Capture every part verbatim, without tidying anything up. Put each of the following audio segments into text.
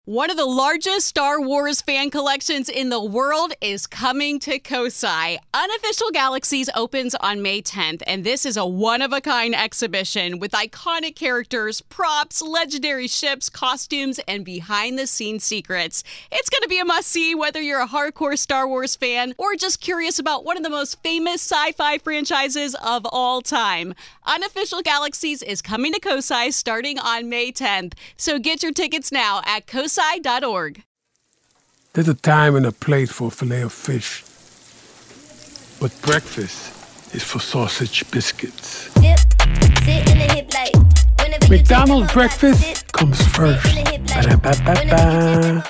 One of the largest Star Wars fan collections in the world is coming to Kosai. Unofficial Galaxies opens on May tenth, and this is a one-of-a-kind exhibition with iconic characters, props, legendary ships, costumes, and behind-the-scenes secrets. It's going to be a must-see whether you're a hardcore Star Wars fan or just curious about one of the most famous sci-fi franchises of all time. Unofficial Galaxies is coming to Kosai starting on May tenth, so get your tickets now at kosai dot org. There's a time and a place for a filet of fish. But breakfast is for sausage biscuits. Dip, sit in the hip like, McDonald's breakfast comes first. Ba-da-ba-ba-ba.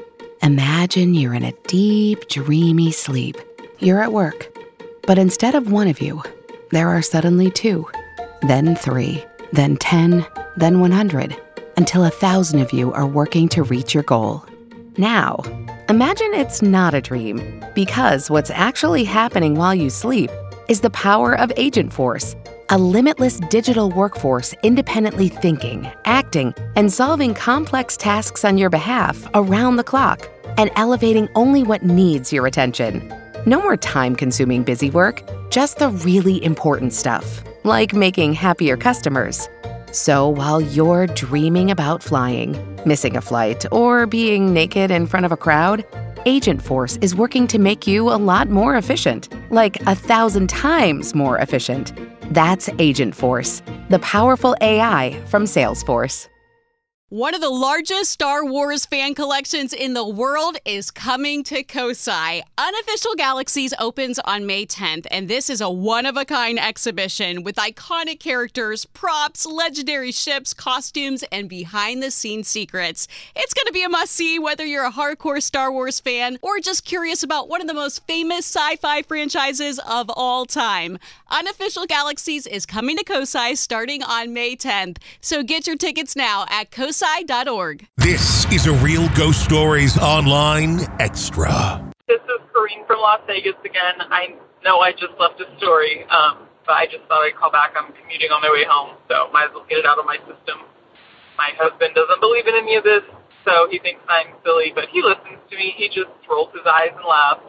Imagine you're in a deep, dreamy sleep. You're at work. But instead of one of you, there are suddenly two, then three, then ten, then one hundred. Until a thousand of you are working to reach your goal. Now, imagine it's not a dream, because what's actually happening while you sleep is the power of Agent Force, a limitless digital workforce independently thinking, acting, and solving complex tasks on your behalf around the clock, and elevating only what needs your attention. No more time-consuming busy work, just the really important stuff, like making happier customers. So while you're dreaming about flying, missing a flight, or being naked in front of a crowd, Agent Force is working to make you a lot more efficient, like a thousand times more efficient. That's Agent Force, the powerful A I from Salesforce. One of the largest Star Wars fan collections in the world is coming to Kosai. Unofficial Galaxies opens on May tenth, and this is a one-of-a-kind exhibition with iconic characters, props, legendary ships, costumes, and behind-the-scenes secrets. It's going to be a must-see whether you're a hardcore Star Wars fan or just curious about one of the most famous sci-fi franchises of all time. Unofficial Galaxies is coming to Kosai starting on May tenth, so get your tickets now at kosai dot org. This is a Real Ghost Stories Online Extra. This is Corrine from Las Vegas again. I know I just left a story, um, but I just thought I'd call back. I'm commuting on my way home, so might as well get it out of my system. My husband doesn't believe in any of this, so he thinks I'm silly, but he listens to me. He just rolls his eyes and laughs.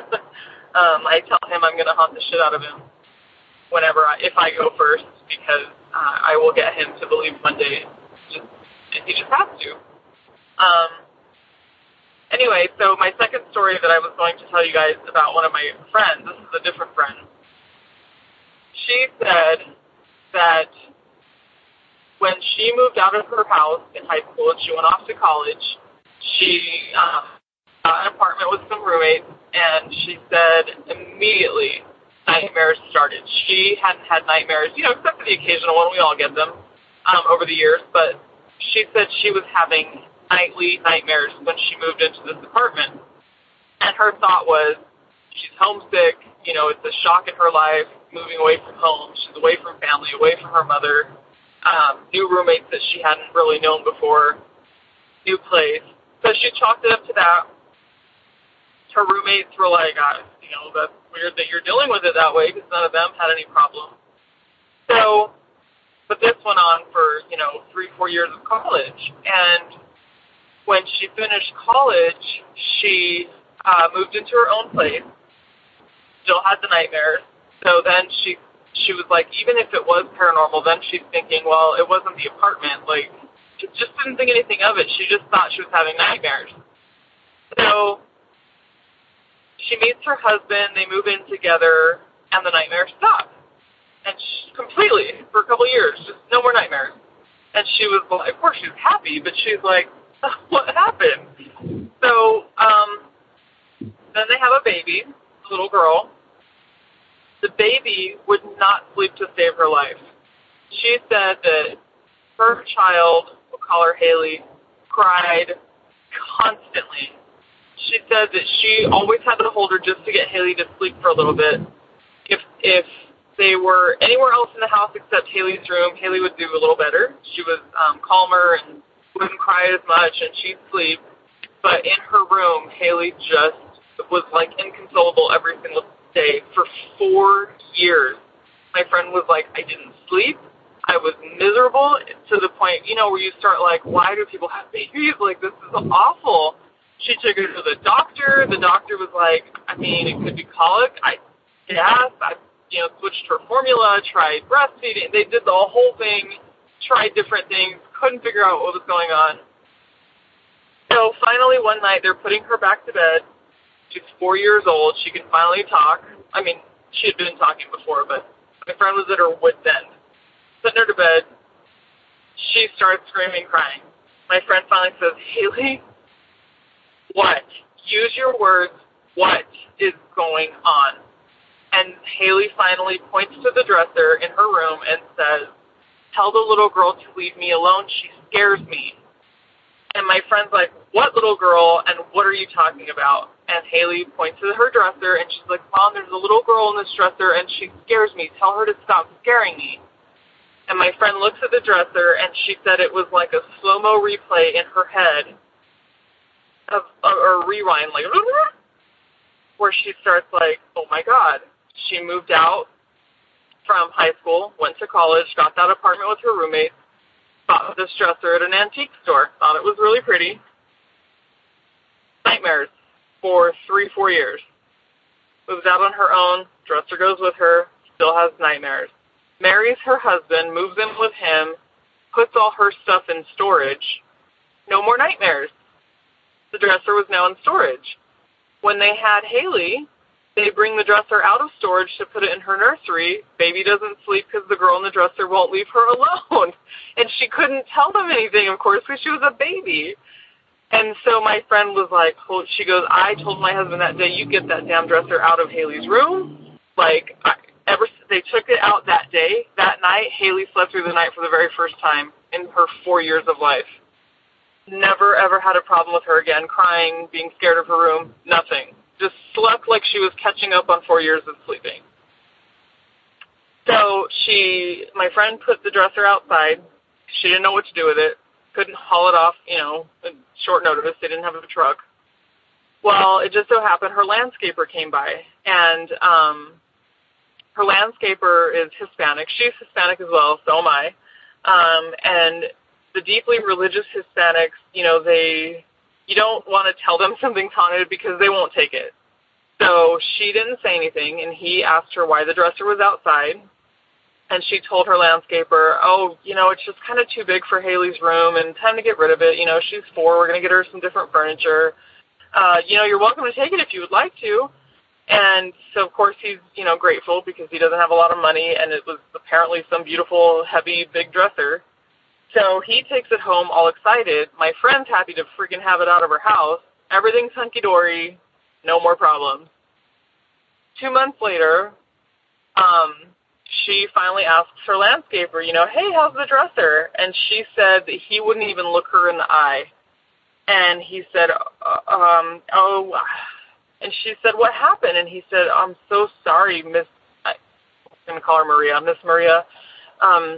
um, I tell him I'm going to haunt the shit out of him whenever I, if I go first, because uh, I will get him to believe one day. Just He just has to. Um, anyway, so my second story that I was going to tell you guys about one of my friends, this is a different friend. She said that when she moved out of her house in high school and she went off to college, she um, got an apartment with some roommates, and she said immediately nightmares started. She hadn't had nightmares, you know, except for the occasional one. We all get them um, over the years, but she said she was having nightly nightmares when she moved into this apartment. And her thought was, she's homesick, you know, it's a shock in her life, moving away from home. She's away from family, away from her mother, um, new roommates that she hadn't really known before, new place. So she chalked it up to that. Her roommates were like, uh, you know, that's weird that you're dealing with it that way, because none of them had any problem. So... But this went on for, you know, three, four years of college. And when she finished college, she uh, moved into her own place, still had the nightmares. So then she she was like, even if it was paranormal, then she's thinking, well, it wasn't the apartment. Like, she just didn't think anything of it. She just thought she was having nightmares. So she meets her husband, they move in together, and the nightmares stop. And she, completely, for a couple of years, just no more nightmares. And she was like, of course she was happy, but she's like, oh, what happened? So um, then they have a baby, a little girl. The baby would not sleep to save her life. She said that her child, we'll call her Haley, cried constantly. She said that she always had to hold her just to get Haley to sleep for a little bit. If if they were anywhere else in the house except Haley's room, Haley would do a little better. She was um, calmer and wouldn't cry as much, and she'd sleep. But in her room, Haley just was like inconsolable every single day for four years. My friend was like, I didn't sleep. I was miserable to the point, you know, where you start like, why do people have babies? Like, this is awful. She took her to the doctor. The doctor was like, I mean, it could be colic. I guess. I, you know, switched her formula, tried breastfeeding. They did the whole thing, tried different things, couldn't figure out what was going on. So finally one night they're putting her back to bed. She's four years old. She can finally talk. I mean, she had been talking before, but my friend was at her wit's end. Putting her to bed, she starts screaming, crying. My friend finally says, Haley, what? Use your words. What is going on? And Haley finally points to the dresser in her room and says, tell the little girl to leave me alone. She scares me. And my friend's like, what little girl, and what are you talking about? And Haley points to her dresser, and she's like, Mom, there's a little girl in this dresser, and she scares me. Tell her to stop scaring me. And my friend looks at the dresser, and she said it was like a slow-mo replay in her head, of, or rewind, like, where she starts like, oh, my God. She moved out from high school, went to college, got that apartment with her roommates, bought this dresser at an antique store, thought it was really pretty. Nightmares for three, four years. Moves out on her own, dresser goes with her, still has nightmares. Marries her husband, moves in with him, puts all her stuff in storage. No more nightmares. The dresser was now in storage. When they had Haley, they bring the dresser out of storage to put it in her nursery. Baby doesn't sleep because the girl in the dresser won't leave her alone. And she couldn't tell them anything, of course, because she was a baby. And so my friend was like, she goes, I told my husband that day, you get that damn dresser out of Haley's room. Like, I, ever they took it out that day, that night, Haley slept through the night for the very first time in her four years of life. Never, ever had a problem with her again, crying, being scared of her room, nothing. Just slept like she was catching up on four years of sleeping. So she, my friend put the dresser outside. She didn't know what to do with it. Couldn't haul it off, you know, at short notice. They didn't have a truck. Well, it just so happened her landscaper came by, and um, her landscaper is Hispanic. She's Hispanic as well, so am I. Um, and the deeply religious Hispanics, you know, they, you don't want to tell them something's haunted because they won't take it. So she didn't say anything, and he asked her why the dresser was outside. And she told her landscaper, oh, you know, it's just kind of too big for Haley's room and time to get rid of it. You know, she's four. We're going to get her some different furniture. Uh, you know, you're welcome to take it if you would like to. And so, of course, he's, you know, grateful because he doesn't have a lot of money, and it was apparently some beautiful, heavy, big dresser. So he takes it home all excited. My friend's happy to freaking have it out of her house. Everything's hunky-dory. No more problems. Two months later, um... she finally asks her landscaper, you know, hey, how's the dresser? And she said that he wouldn't even look her in the eye. And he said, uh, um, oh, and she said, what happened? And he said, I'm so sorry, Miss, I'm going to call her Maria, Miss Maria. Um,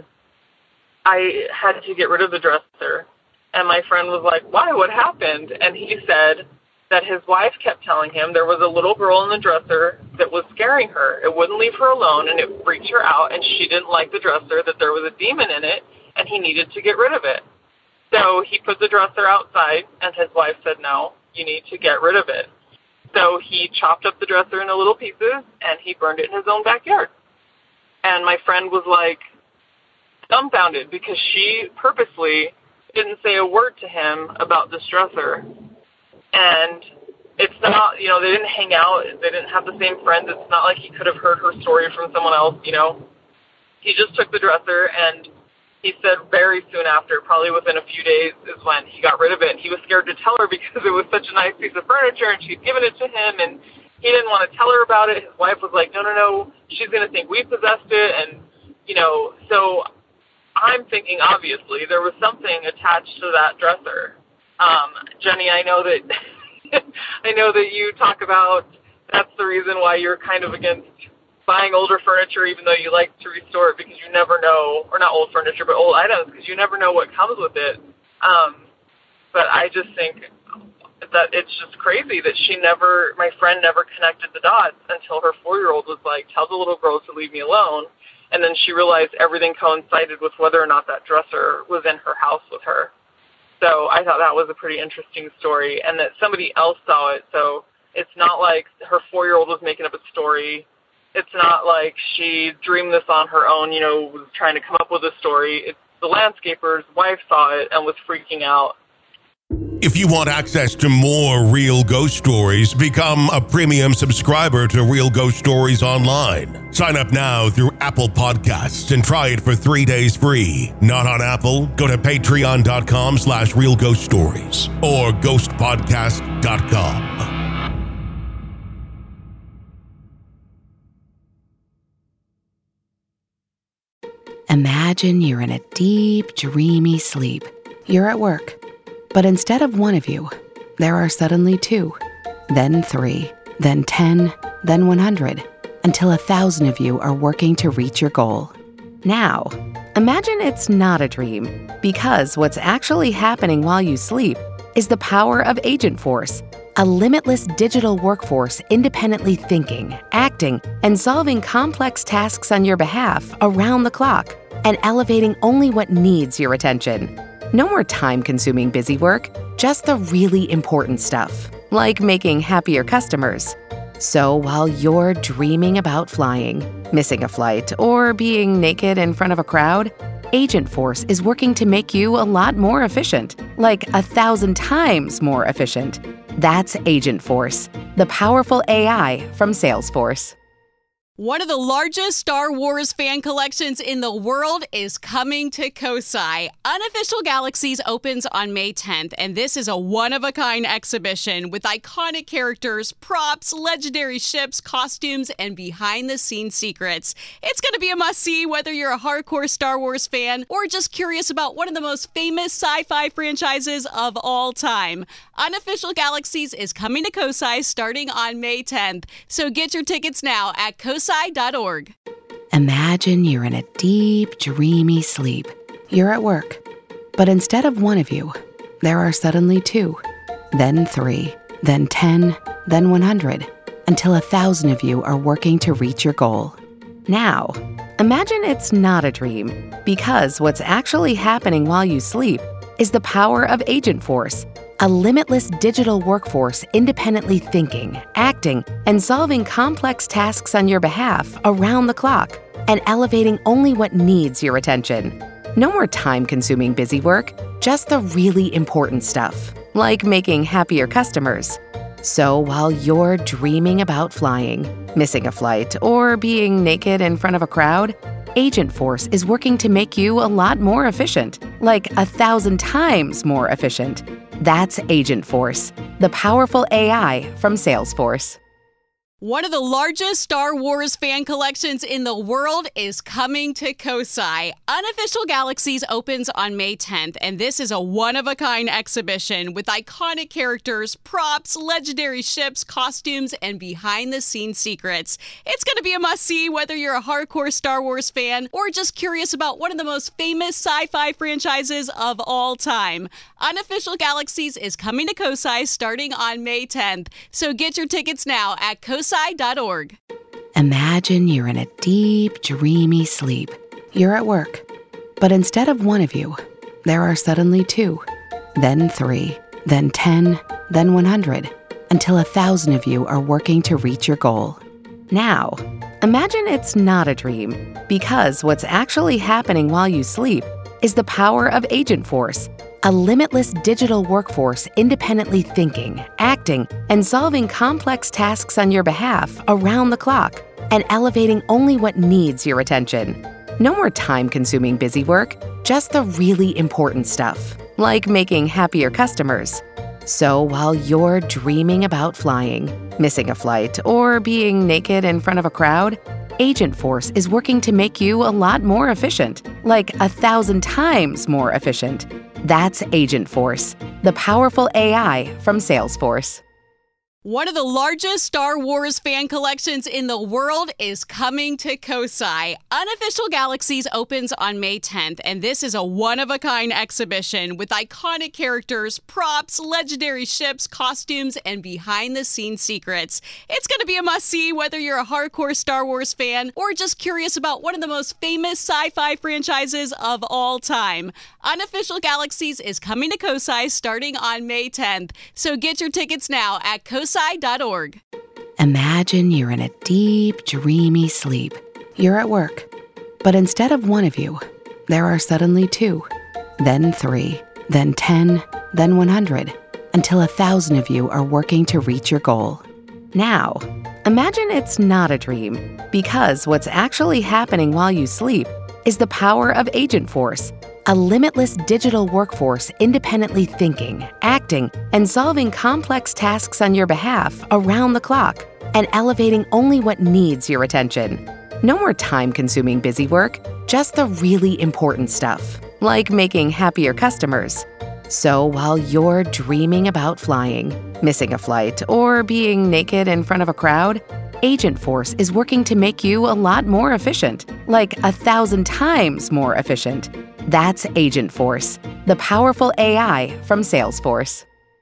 I had to get rid of the dresser. And my friend was like, why? What happened? And he said that his wife kept telling him there was a little girl in the dresser that was scaring her. It wouldn't leave her alone, and it freaked her out, and she didn't like the dresser, that there was a demon in it, and he needed to get rid of it. So he put the dresser outside, and his wife said, no, you need to get rid of it. So he chopped up the dresser into little pieces, and he burned it in his own backyard. And my friend was like dumbfounded because she purposely didn't say a word to him about this dresser. And it's not, you know, they didn't hang out. They didn't have the same friends. It's not like he could have heard her story from someone else, you know. He just took the dresser, and he said very soon after, probably within a few days, is when he got rid of it. And he was scared to tell her because it was such a nice piece of furniture, and she'd given it to him, and he didn't want to tell her about it. His wife was like, no, no, no, she's going to think we possessed it. And, you know, so I'm thinking, obviously, there was something attached to that dresser. Um, Jenny, I know that I know that you talk about that's the reason why you're kind of against buying older furniture, even though you like to restore it, because you never know, or not old furniture, but old items, because you never know what comes with it. Um, but I just think that it's just crazy that she never, my friend never connected the dots until her four-year-old was like, tell the little girl to leave me alone. And then she realized everything coincided with whether or not that dresser was in her house with her. So I thought that was a pretty interesting story, and that somebody else saw it. So it's not like her four-year-old was making up a story. It's not like she dreamed this on her own, you know, was trying to come up with a story. It's the landscaper's wife saw it and was freaking out. If you want access to more Real Ghost Stories, become a premium subscriber to Real Ghost Stories Online. Sign up now through Apple Podcasts and try it for three days free. Not on Apple? Go to patreon.com slash Real Ghost Stories or ghost podcast dot com. Imagine you're in a deep, dreamy sleep. You're at work. But instead of one of you, there are suddenly two, then three, then ten, then one hundred, until a thousand of you are working to reach your goal. Now, imagine it's not a dream, because what's actually happening while you sleep is the power of Agent Force, a limitless digital workforce independently thinking, acting, and solving complex tasks on your behalf around the clock, and elevating only what needs your attention. No more time-consuming busy work, just the really important stuff, like making happier customers. So while you're dreaming about flying, missing a flight, or being naked in front of a crowd, Agent Force is working to make you a lot more efficient, like a thousand times more efficient. That's Agent Force, the powerful A I from Salesforce. One of the largest Star Wars fan collections in the world is coming to Kosai. Unofficial Galaxies opens on May tenth, and this is a one-of-a-kind exhibition with iconic characters, props, legendary ships, costumes, and behind-the-scenes secrets. It's going to be a must-see whether you're a hardcore Star Wars fan or just curious about one of the most famous sci-fi franchises of all time. Unofficial Galaxies is coming to Kosai starting on May tenth, so get your tickets now at kosai dot org. Imagine you're in a deep, dreamy sleep. You're at work. But instead of one of you, there are suddenly two, then three, then ten, then one hundred, until a thousand of you are working to reach your goal. Now, imagine it's not a dream, because what's actually happening while you sleep is the power of Agent Force, a limitless digital workforce independently thinking, acting, and solving complex tasks on your behalf around the clock, and elevating only what needs your attention. No more time-consuming busy work, just the really important stuff, like making happier customers. So while you're dreaming about flying, missing a flight, or being naked in front of a crowd, Agent Force is working to make you a lot more efficient, like a thousand times more efficient. That's Agent Force, the powerful A I from Salesforce. One of the largest Star Wars fan collections in the world is coming to Kosai. Unofficial Galaxies opens on May tenth, and this is a one-of-a-kind exhibition with iconic characters, props, legendary ships, costumes, and behind-the-scenes secrets. It's going to be a must-see whether you're a hardcore Star Wars fan or just curious about one of the most famous sci-fi franchises of all time. Unofficial Galaxies is coming to Kosai starting on May tenth, so get your tickets now at kosai dot org. Imagine you're in a deep, dreamy sleep. You're at work. But instead of one of you, there are suddenly two, then three, then ten, then one hundred, until a thousand of you are working to reach your goal. Now, imagine it's not a dream, because what's actually happening while you sleep is the power of Agent Force, a limitless digital workforce independently thinking, acting, and solving complex tasks on your behalf around the clock, and elevating only what needs your attention. No more time-consuming busy work, just the really important stuff, like making happier customers. So while you're dreaming about flying, missing a flight, or being naked in front of a crowd, Agent Force is working to make you a lot more efficient, like a thousand times more efficient. That's Agent Force, the powerful A I from Salesforce. One of the largest Star Wars fan collections in the world is coming to Kosai. Unofficial Galaxies opens on May tenth, and this is a one-of-a-kind exhibition with iconic characters, props, legendary ships, costumes, and behind-the-scenes secrets. It's going to be a must-see whether you're a hardcore Star Wars fan or just curious about one of the most famous sci-fi franchises of all time. Unofficial Galaxies is coming to Kosai starting on May tenth, so get your tickets now at kosai dot org. Imagine you're in a deep, dreamy sleep. You're at work, but instead of one of you, there are suddenly two, then three, then ten, then one hundred, until a thousand of you are working to reach your goal. Now, imagine it's not a dream, because what's actually happening while you sleep is the power of Agent Force, a limitless digital workforce independently thinking, acting, and solving complex tasks on your behalf around the clock, and elevating only what needs your attention. No more time-consuming busy work, just the really important stuff, like making happier customers. So while you're dreaming about flying, missing a flight, or being naked in front of a crowd, Agent Force is working to make you a lot more efficient, like a thousand times more efficient. That's Agent Force, the powerful A I from Salesforce.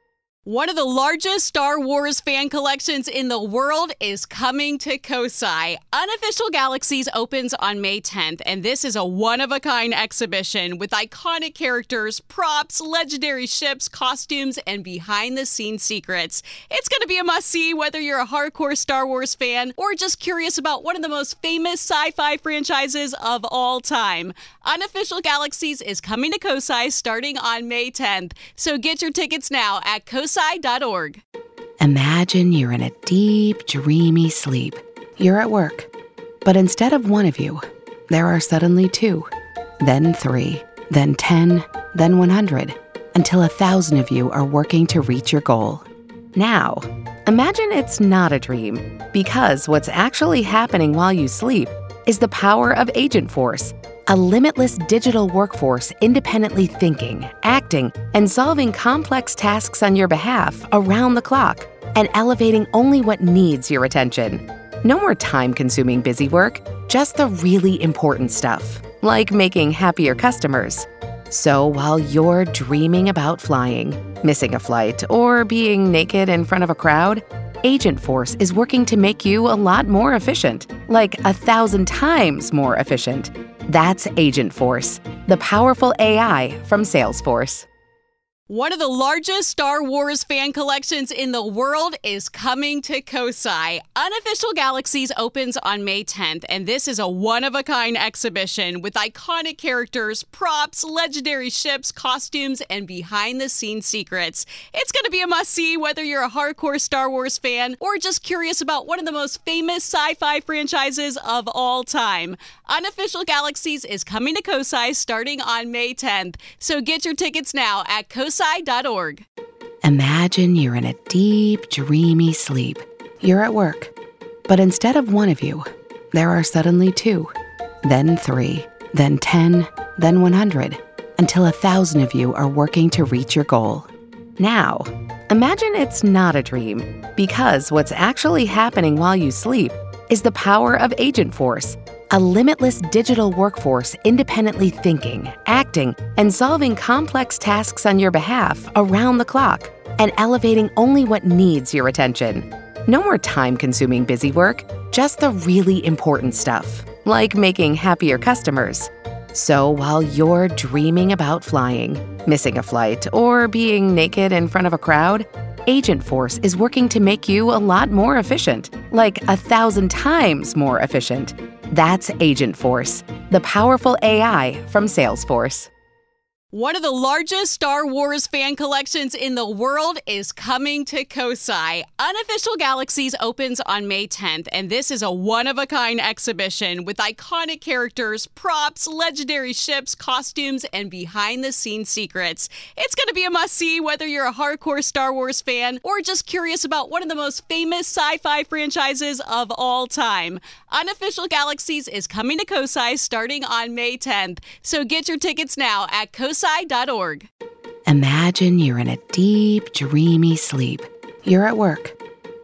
One of the largest Star Wars fan collections in the world is coming to Kosai. Unofficial Galaxies opens on May tenth, and this is a one-of-a-kind exhibition with iconic characters, props, legendary ships, costumes, and behind-the-scenes secrets. It's going to be a must-see whether you're a hardcore Star Wars fan or just curious about one of the most famous sci-fi franchises of all time. Unofficial Galaxies is coming to Kosai starting on May tenth, so get your tickets now at kosai dot org. Imagine you're in a deep, dreamy sleep. You're at work, but instead of one of you, there are suddenly two, then three, then ten, then one hundred, until a thousand of you are working to reach your goal. Now, imagine it's not a dream, because what's actually happening while you sleep is the power of Agent Force, a limitless digital workforce independently thinking, acting, and solving complex tasks on your behalf around the clock, and elevating only what needs your attention. No more time-consuming busy work, just the really important stuff, like making happier customers. So while you're dreaming about flying, missing a flight, or being naked in front of a crowd, Agent Force is working to make you a lot more efficient, like a thousand times more efficient. That's Agent Force, the powerful A I from Salesforce. One of the largest Star Wars fan collections in the world is coming to Kosai. Unofficial Galaxies opens on May tenth, and this is a one-of-a-kind exhibition with iconic characters, props, legendary ships, costumes, and behind-the-scenes secrets. It's going to be a must-see whether you're a hardcore Star Wars fan or just curious about one of the most famous sci-fi franchises of all time. Unofficial Galaxies is coming to Kosai starting on May tenth, so get your tickets now at kosai dot org. Imagine you're in a deep, dreamy sleep. You're at work, but instead of one of you, there are suddenly two, then three, then ten, then one hundred, until a thousand of you are working to reach your goal. Now, imagine it's not a dream, because what's actually happening while you sleep is the power of Agent Force, a limitless digital workforce independently thinking, acting, and solving complex tasks on your behalf around the clock, and elevating only what needs your attention. No more time-consuming busy work, just the really important stuff, like making happier customers. So while you're dreaming about flying, missing a flight, or being naked in front of a crowd, Agent Force is working to make you a lot more efficient, like a thousand times more efficient. That's Agent Force, the powerful A I from Salesforce. One of the largest Star Wars fan collections in the world is coming to Kosai. Unofficial Galaxies opens on May tenth, and this is a one-of-a-kind exhibition with iconic characters, props, legendary ships, costumes, and behind-the-scenes secrets. It's going to be a must-see whether you're a hardcore Star Wars fan or just curious about one of the most famous sci-fi franchises of all time. Unofficial Galaxies is coming to Kosai starting on May tenth, so get your tickets now at kosai dot org. Imagine you're in a deep, dreamy sleep. You're at work,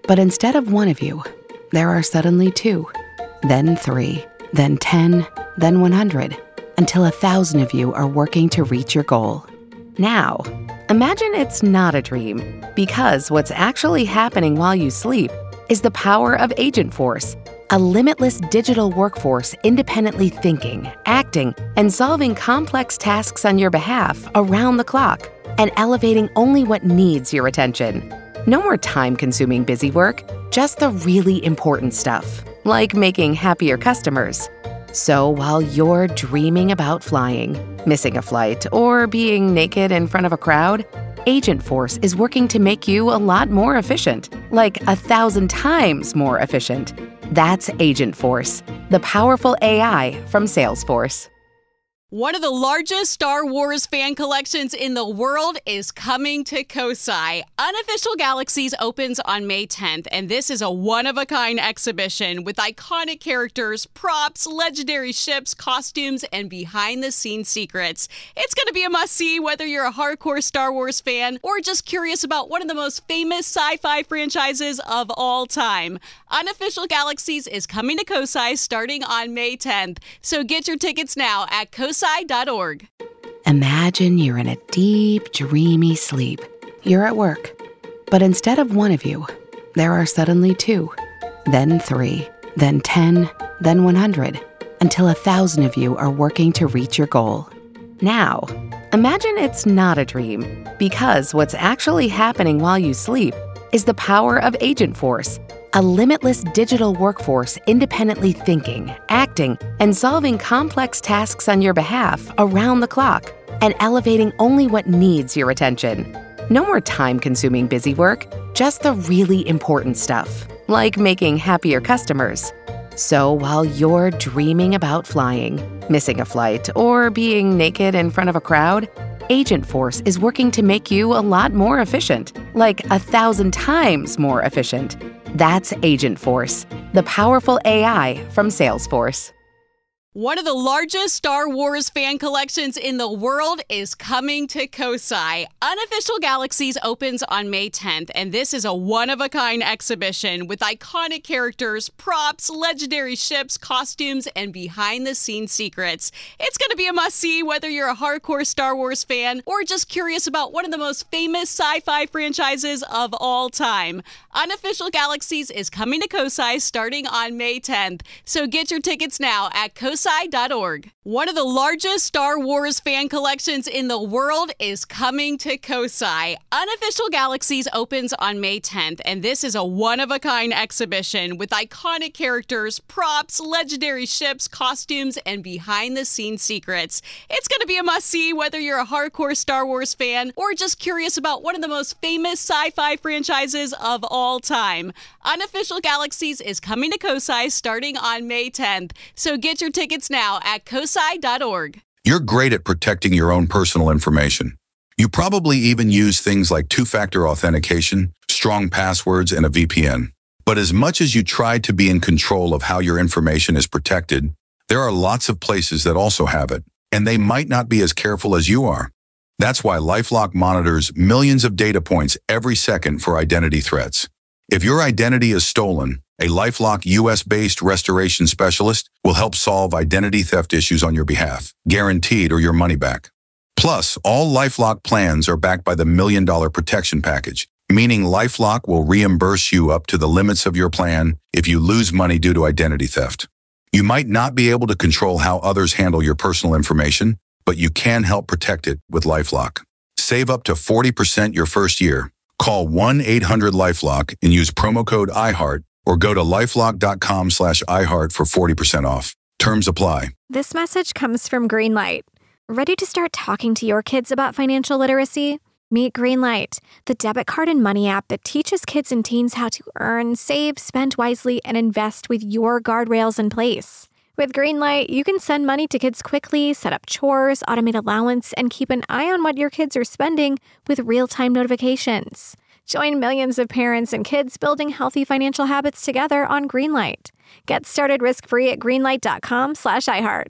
But instead of one of you, there are suddenly two, then three, then ten, then one hundred, until a thousand of you are working to reach your goal. Now, imagine it's not a dream, because what's actually happening while you sleep is the power of Agent Force, a limitless digital workforce independently thinking, acting, and solving complex tasks on your behalf around the clock, and elevating only what needs your attention. No more time-consuming busy work, just the really important stuff, like making happier customers. So while you're dreaming about flying, missing a flight, or being naked in front of a crowd, Agent Force is working to make you a lot more efficient, like a thousand times more efficient. That's Agent Force, the powerful A I from Salesforce. One of the largest Star Wars fan collections in the world is coming to Kosai. Unofficial Galaxies opens on May tenth, and this is a one-of-a-kind exhibition with iconic characters, props, legendary ships, costumes, and behind-the-scenes secrets. It's going to be a must-see whether you're a hardcore Star Wars fan or just curious about one of the most famous sci-fi franchises of all time. Unofficial Galaxies is coming to Kosai starting on May tenth, so get your tickets now at kosai dot org. Imagine you're in a deep, dreamy sleep. You're at work, but instead of one of you, there are suddenly two, then three, then ten, then one hundred, until a thousand of you are working to reach your goal. Now, imagine it's not a dream, because what's actually happening while you sleep is the power of Agent Force, a limitless digital workforce independently thinking, acting, and solving complex tasks on your behalf around the clock, and elevating only what needs your attention. No more time-consuming busy work, just the really important stuff, like making happier customers. So while you're dreaming about flying, missing a flight, or being naked in front of a crowd, Agent Force is working to make you a lot more efficient, like a thousand times more efficient. That's Agent Force, the powerful A I from Salesforce. One of the largest Star Wars fan collections in the world is coming to Kosai. Unofficial Galaxies opens on May tenth, and this is a one-of-a-kind exhibition with iconic characters, props, legendary ships, costumes, and behind-the-scenes secrets. It's going to be a must-see whether you're a hardcore Star Wars fan or just curious about one of the most famous sci-fi franchises of all time. Unofficial Galaxies is coming to Kosai starting on May tenth, so get your tickets now at kosai dot org. One of the largest Star Wars fan collections in the world is coming to Kosai. Unofficial Galaxies opens on May tenth, and this is a one-of-a-kind exhibition with iconic characters, props, legendary ships, costumes, and behind-the-scenes secrets. It's going to be a must-see whether you're a hardcore Star Wars fan or just curious about one of the most famous sci-fi franchises of all time. Unofficial Galaxies is coming to Kosai starting on May tenth, so get your tickets now at kosai dot org. You're great at protecting your own personal information. You probably even use things like two-factor authentication, strong passwords, and a V P N. But as much as you try to be in control of how your information is protected, there are lots of places that also have it, and they might not be as careful as you are. That's why LifeLock monitors millions of data points every second for identity threats. If your identity is stolen, a LifeLock U S-based restoration specialist will help solve identity theft issues on your behalf, guaranteed or your money back. Plus, all LifeLock plans are backed by the Million Dollar Protection Package, meaning LifeLock will reimburse you up to the limits of your plan if you lose money due to identity theft. You might not be able to control how others handle your personal information, but you can help protect it with LifeLock. Save up to forty percent your first year. Call one eight hundred LifeLock and use promo code iHeart, or go to lifelock dot com slash iHeart for forty percent off. Terms apply. This message comes from Greenlight. Ready to start talking to your kids about financial literacy? Meet Greenlight, the debit card and money app that teaches kids and teens how to earn, save, spend wisely, and invest with your guardrails in place. With Greenlight, you can send money to kids quickly, set up chores, automate allowance, and keep an eye on what your kids are spending with real-time notifications. Join millions of parents and kids building healthy financial habits together on Greenlight. Get started risk-free at greenlight dot com slash iHeart.